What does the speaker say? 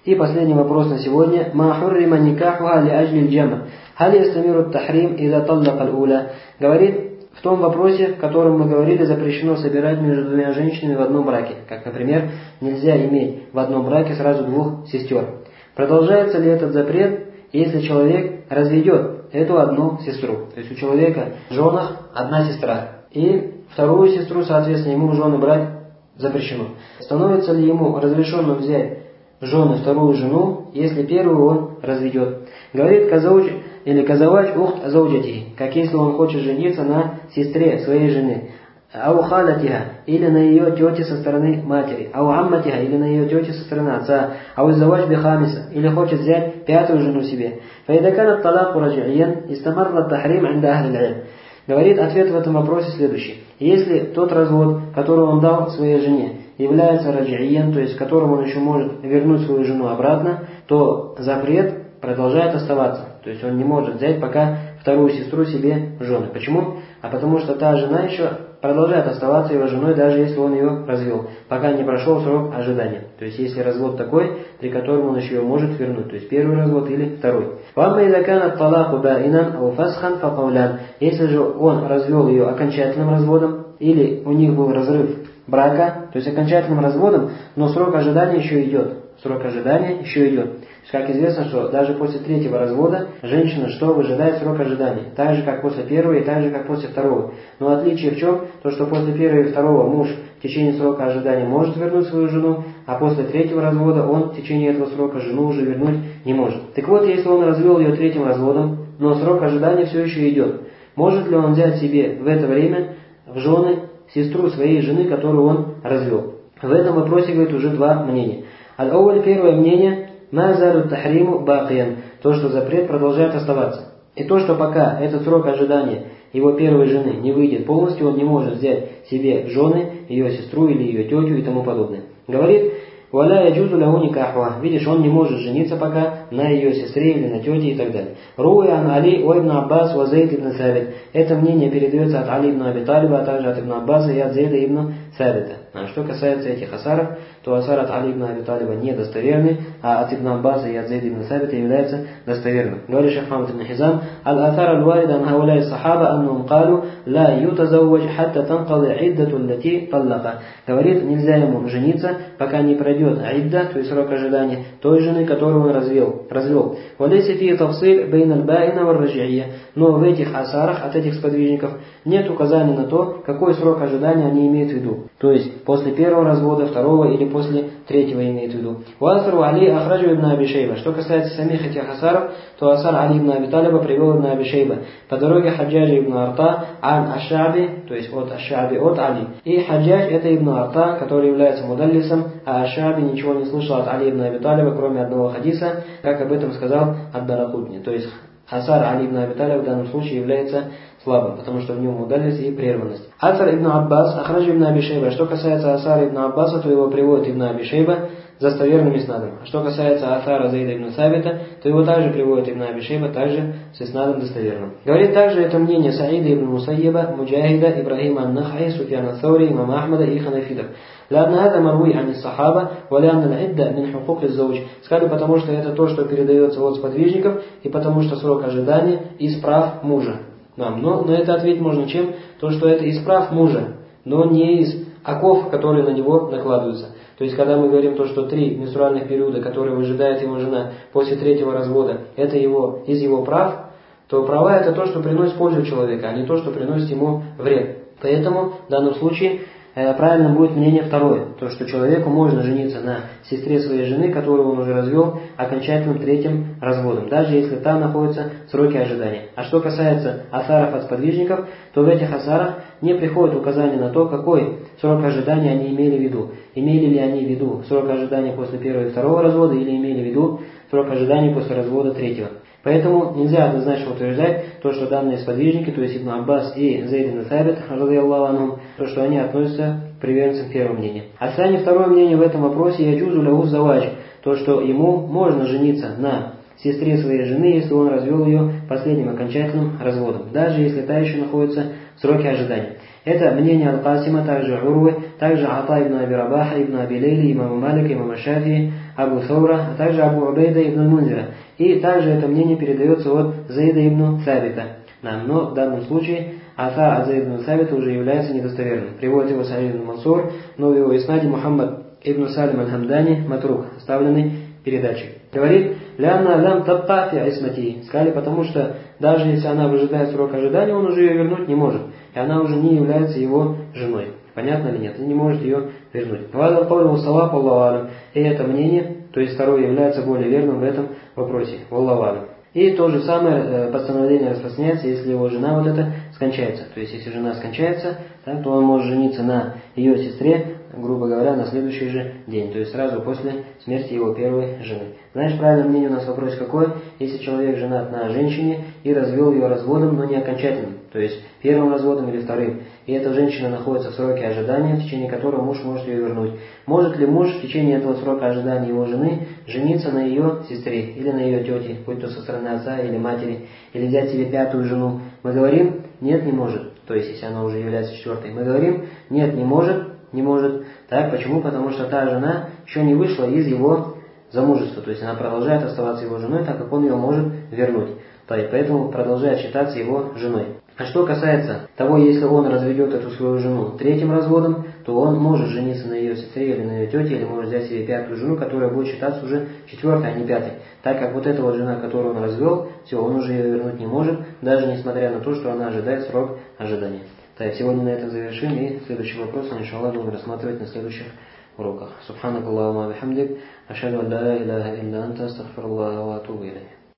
И последний вопрос на сегодня. Ма хуррима никахуха ли аджли джама. Халь ястамиру тахрим ида таллака аль-уля. Говорит, в том вопросе, в котором мы говорили, запрещено собирать между двумя женщинами в одном браке. Как, например, нельзя иметь в одном браке сразу двух сестер. Продолжается ли этот запрет, если человек разведет эту одну сестру? То есть у человека в женах одна сестра. И вторую сестру, соответственно, ему в жены брать запрещено. Становится ли ему разрешенным взять в жены вторую жену, если первую он разведет? Говорит казауч или казавач ухт зауджатихи, как если он хочет жениться на сестре своей жены. Ау халатиха, или на ее тете со стороны матери. Ау амматиха, или на ее тете со стороны отца. Ау завач бихамиса, или хочет взять пятую жену себе. Фаидакана талаку раджи'ян, истамарра тахрим инда ахли аль-илм. Говорит, ответ в этом вопросе следующий. Если тот развод, который он дал своей жене, является раджи'ян, то есть которым он еще может вернуть свою жену обратно, то запрет продолжает оставаться. То есть он не может взять пока вторую сестру себе в жены. Почему? А потому что та жена еще продолжает оставаться его женой, даже если он ее развел, пока не прошел срок ожидания. То есть если развод такой, при котором он еще ее может вернуть. То есть первый развод или второй. Если же он развел ее окончательным разводом, или у них был разрыв брака, то есть окончательным разводом, но срок ожидания еще идет. Срок ожидания еще идет. Как известно, что даже после третьего развода женщина что выжидает срок ожидания? Так же, как после первого и так же, как после второго. Но отличие в чем? То, что после первого и второго муж в течение срока ожидания может вернуть свою жену, а после третьего развода он в течение этого срока жену уже вернуть не может. Так вот, если он развел ее третьим разводом, но срок ожидания все еще идет, может ли он взять себе в это время в жены сестру своей жены, которую он развел? В этом вопросе, говорит, уже два мнения. Аль-Ауль, первое мнение, мазару тахриму бакиян, то, что запрет продолжает оставаться. И то, что пока этот срок ожидания его первой жены не выйдет полностью, он не может взять себе в жены ее сестру или ее тетю и тому подобное. Говорит, валя яджузу лаху никахуа. Видишь, он не может жениться пока на ее сестре или на тете и так далее. Руи ан Али о ибн Аббас ва Зейд ибн Сабит. Это мнение передается от Али ибн Аби Талиба, а также от ибн Аббаса и от Зейда ибн Сабита. А что касается этих асаров, то асар от Али ибн Аби Талиба недостоверный, а от ибн Аббаса и от Зейда ибн Сабита является достоверным. Говорит шейх Мухаммад ибн Хизам, аль-асар аль-варида ан хауляй сахаба аннум калу ла ютазаввадж хатта танқады иддату лати таллака. Говорит, нельзя ему жениться, пока не пройдет идда, то есть срок ожидания, той жены, которую он развел. Валейса фи тафсиль бейн аль-баина вар раджи'ия. Но в этих асарах от этих сподвижников нет указания на то, какой срок ожидания они имеют в виду. То есть после первого развода, второго или после третьего имеют в виду. Уасару Али ахраджу ибн Аби Шейба. Что касается самих этих асаров, то асар Али ибн Аби Талиба привел ибн Аби Шейба по дороге Хаджаджа ибн Арта ан Аш-Шаби, то есть от Аш-Шаби, от Али. И Хаджадж это ибн Арта, который является мудаллисом, а Аш-Шаби ничего не слышал от Али ибн Аби Талиба, кроме одного хадиса, как об этом сказал ад-Даракутни. То есть асар Али ибн Аби Талиб в данном случае является слабым, потому что в нем мудаллис и прерванность. Асар ибн Аббас, ахраджу ибн Аби Шейба. Что касается асара ибн Аббаса, то его приводит ибн Аби Шейба с достоверным иснадом. А что касается асара Зейда ибн Сабита, то его также приводит ибн Аби Шейба, также с иснадом достоверным. Говорит также это мнение Саида ибн Мусайяба, Муджахида, Ибрахима ан-Нахаи, Суфьяна ас-Саури, имама Ахмада и ханафитов. لأن هذا مروي عن الصحابة ولأن العدة من حقوق الزوج. Сказали, потому что это то, что передается от сподвижников, и потому что срок ожидания из прав мужа. Но на это ответить можно чем? То, что это из прав мужа, но не из оков, которые на него накладываются. То есть, когда мы говорим то, что 3 менструальных периода, которые выжидает его жена после третьего развода, это из его прав, то права это то, что приносит пользу человека, а не то, что приносит ему вред. Поэтому в данном случае правильным будет мнение второе, то, что человеку можно жениться на сестре своей жены, которую он уже развел окончательным третьим разводом, даже если та находится в сроке ожидания. А что касается асаров от сподвижников, то в этих асарах не приходит указание на то, какой срок ожидания они имели в виду. Имели ли они в виду срок ожидания после первого и второго развода, или имели в виду срок ожидания после развода третьего. Поэтому нельзя однозначно утверждать то, что данные сподвижники, то есть Ибн Аббас и Зейд ибн Сабит, радийаллаху анхум, то, что они относятся к приверженцам первого мнения. А второе мнение в этом вопросе яджузу лаху завадж, то, что ему можно жениться на сестре своей жены, если он развел ее последним окончательным разводом, даже если та еще находится в сроке ожидания. Это мнение Аль-Касима, также Урвы, также Ата ибн Аби Рабаха, ибн Аби Лейли, имама Малика, имама Шафии, Абу Саура, а также Абу Убейда ибн Мунзира. И также это мнение передается от Заида ибн Сабита. Но в данном случае Ата от Заида ибн Сабита уже является недостоверным. Приводит его Саид ибн Мансур, но в его иснаде Мухаммад ибн Салим аль-Хамдани Матрух, оставленный передатчик. Говорит, «Лянна лям табта фи айсмати». Сказали, потому что даже если она выжидает срок ожидания, он уже ее вернуть не может. И она уже не является его женой. Понятно ли нет? Он не может ее вернуть. И это мнение, то есть второе, является более верным в этом вопросе. Валлаху. И то же самое постановление распространяется, если его жена вот это скончается. То есть если жена скончается, так, то он может жениться на ее сестре, грубо говоря, на следующий же день, то есть сразу после смерти его первой жены. Знаешь, правильное мнение у нас вопрос какой? Если человек женат на женщине и развел ее разводом, но не окончательным, то есть первым разводом или вторым, и эта женщина находится в сроке ожидания, в течение которого муж может ее вернуть. Может ли муж в течение этого срока ожидания его жены жениться на ее сестре или на ее тете, будь то со стороны отца или матери, или взять себе пятую жену? Мы говорим, нет, не может. То есть, если она уже является четвертой. Мы говорим, нет, не может. Так, почему? Потому что та жена еще не вышла из его замужества. То есть, она продолжает оставаться его женой, так как он ее может вернуть. Поэтому продолжает считаться его женой. А что касается того, если он разведет эту свою жену третьим разводом, то он может жениться на ее сестре или на ее тете, или может взять себе пятую жену, которая будет считаться уже четвертой, а не пятой. Так как вот эта вот жена, которую он развел, все, он уже ее вернуть не может, даже несмотря на то, что она ожидает срок ожидания. Так, сегодня на этом завершим, и следующий вопрос, иншаллах, будем рассматривать на следующих уроках. Субханакаллахумма ва бихамдик, ашхаду ан ла иляха илля анта, астагфируллаха ва атубу илейх.